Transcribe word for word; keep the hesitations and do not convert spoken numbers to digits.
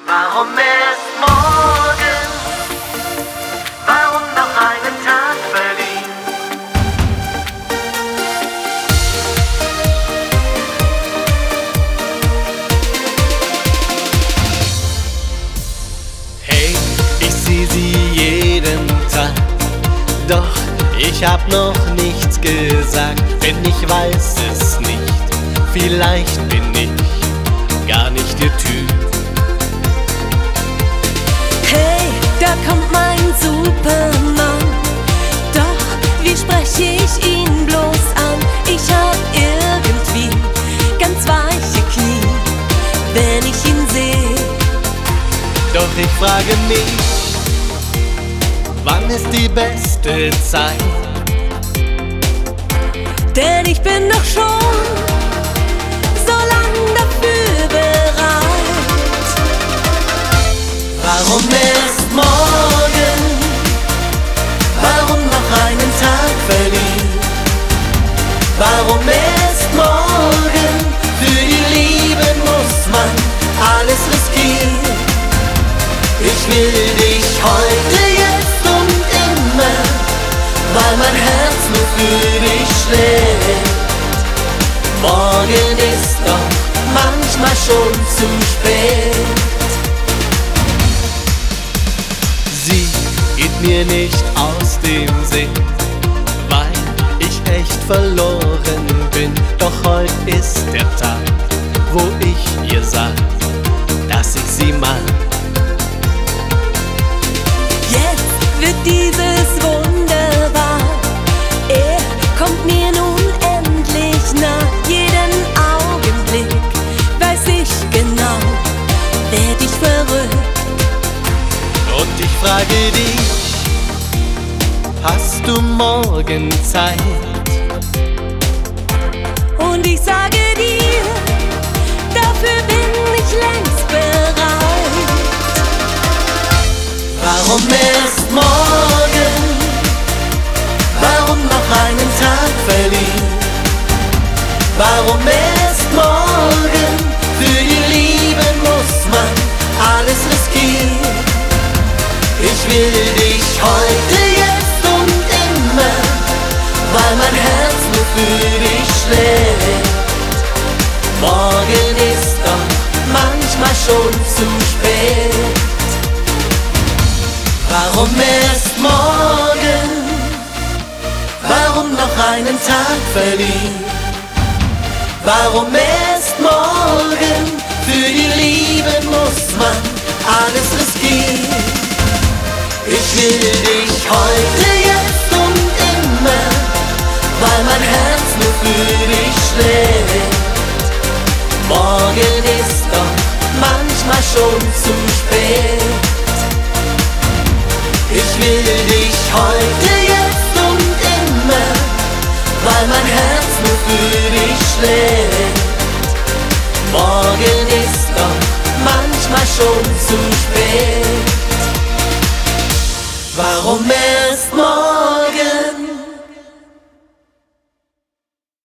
Warum erst morgen? Warum noch einen Tag verlieren? Hey, ich seh sie jeden Tag, doch ich hab noch nichts gesagt, denn ich weiß es nicht. Vielleicht bin ich gar nicht ihr Typ. Hey, da kommt mein Supermann, doch wie spreche ich ihn bloß an? Ich hab irgendwie ganz weiche Knie, wenn ich ihn seh. Doch ich frage mich, wann ist die beste Zeit? Denn ich bin doch schon so lang dafür bereit. Warum erst morgen? Warum noch einen Tag verlieren? Warum erst morgen? Für die Liebe muss man alles riskieren. Ich will dich heute, jetzt und immer, weil mein Herz nur für dich schlägt. Morgen ist doch manchmal schon zu spät. Sie geht mir nicht aus dem Sinn, weil ich echt verloren bin. Doch heute ist der Tag, wo ich ihr sag, dass ich sie mag. Jetzt wird dieses wunderbar. Er kommt mir nun endlich nah. Jeden Augenblick weiß ich genau, werd ich verrückt. Und ich frage dich, hast du morgen Zeit? Und ich sage dir, dafür bin ich längst bereit. Warum erst morgen? Warum noch einen Tag verlieren? Warum erst morgen? Für die Liebe muss man alles riskieren. Ich will dich heute, jetzt und immer, weil mein Herz nur für dich schlägt. Morgen ist doch manchmal schon zu spät. Warum erst morgen? Warum noch einen Tag verlieren? Warum erst morgen? Für die Liebe muss man alles riskieren. Ich will dich heute, jetzt und immer, weil mein Herz nur für dich schlägt. Morgen ist doch manchmal schon zu spät. Ich will dich heute, jetzt und immer, weil mein Herz nur für dich schlägt. Morgen ist doch manchmal schon zu spät.